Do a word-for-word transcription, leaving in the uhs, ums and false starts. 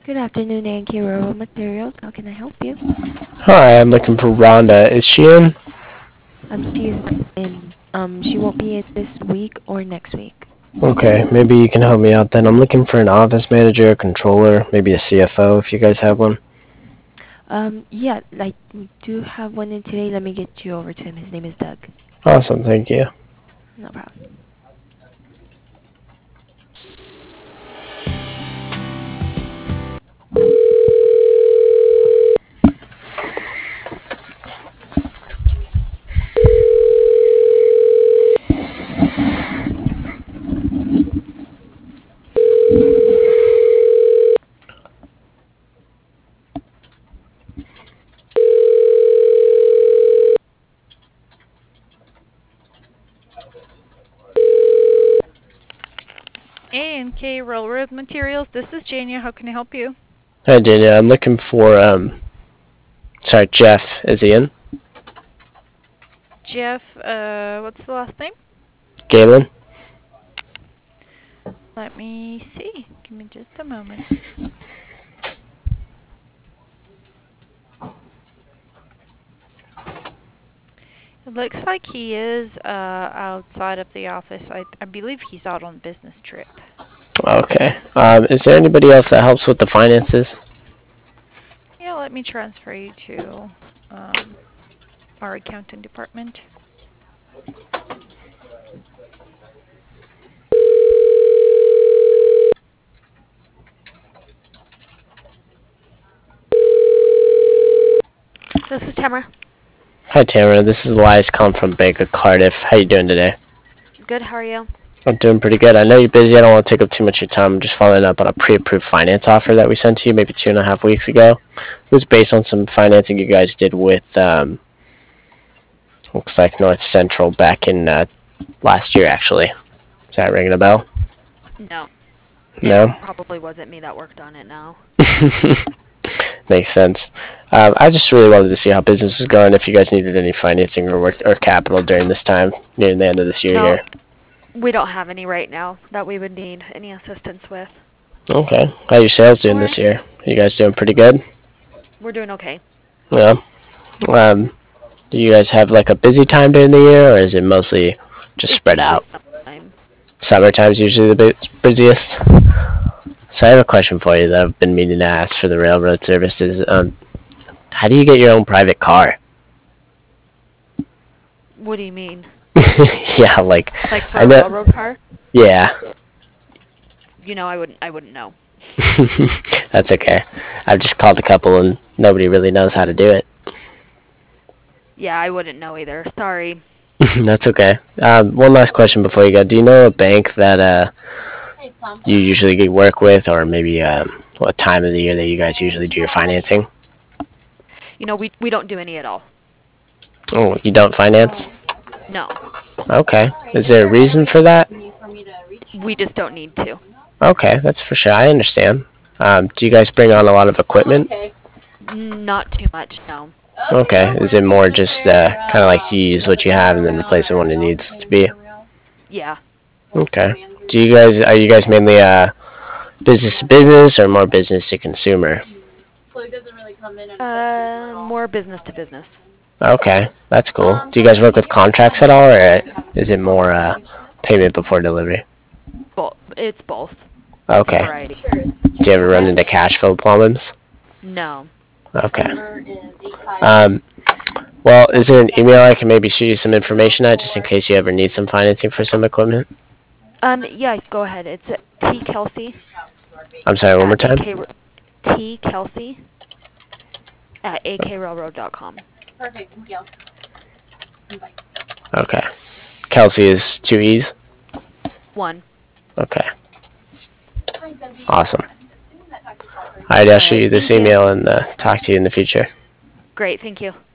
Good afternoon, Yankee Railroad Materials. How can I help you? Hi, I'm looking for Rhonda. Is she in? Um, she is not in. Um, she won't be in this week or next week. Okay, maybe you can help me out then. I'm looking for an office manager, a controller, maybe a C F O if you guys have one. Um, yeah, like we do have one in today. Let me get you over to him. His name is Doug. Awesome, thank you. No problem. A and K Railroad Materials. This is Jania. How can I help you? Hi, Daniel. I'm looking for, um, sorry, Jeff. Is he in? Jeff, uh, what's the last name? Galen? Let me see. Give me just a moment. It looks like he is uh, outside of the office. I, I believe he's out on business trip. Okay. Um, is there anybody else that helps with the finances? Yeah, let me transfer you to um, our accounting department. This is Tamara. Hi, Tamara. This is Elias calling from Bank of Cardiff. How you doing today? Good, how are you? I'm doing pretty good. I know you're busy. I don't want to take up too much of your time. I'm just following up on a pre-approved finance offer that we sent to you maybe two and a half weeks ago. It was based on some financing you guys did with, um, looks like North Central back in uh, last year, actually. Is that ringing a bell? No. It No? probably wasn't me that worked on it now. Makes sense. Um, I just really wanted to see how business was going, if you guys needed any financing or work or capital during this time, near the end of this year No, here. we don't have any right now that we would need any assistance with. Okay. How your sales doing this Alright. year? You guys doing pretty good? We're doing okay. Yeah. Um, do you guys have like a busy time during the year, or is it mostly just It's spread usually out? summertime. Summertime's usually the bu- busiest. So I have a question for you that I've been meaning to ask for the railroad services. Um, how do you get your own private car? What do you mean? Yeah, like Like for I a know. railroad car? Yeah, You know, I wouldn't I wouldn't know. that's okay. I've just called a couple and nobody really knows how to do it. Yeah, I wouldn't know either. Sorry. That's okay. Um, one last question before you go. Do you know a bank that uh, you usually work with, or maybe um, what time of the year that you guys usually do your financing? You know, we we don't do any at all. Oh, you don't finance? No. Okay. Is there a reason for that? We just don't need to. Okay, that's for sure. I understand. Um, do you guys bring on a lot of equipment? Not too much, no. Okay. Is it more just uh, kind of like you use what you have and then replace it when it needs to be? Yeah. Okay. Do you guys are you guys mainly uh, business to business or more business to consumer? Uh, more business to business. Okay, that's cool. Do you guys work with contracts at all, or is it more uh, payment before delivery? Both. It's both. It's a Okay. variety. Do you ever run into cash flow problems? No. Okay. Um, well, is there an email I can maybe shoot you some information at, just in case you ever need some financing for some equipment? Um, yeah, go ahead. It's T Kelsey I'm sorry, one more at time? AK T Kelsey at A K railroad dot com. Okay. Kelsey is two E's? One. Okay. Awesome. Alright, I'll All shoot right. you this Thank you. email and uh, talk to you in the future. Great. Thank you.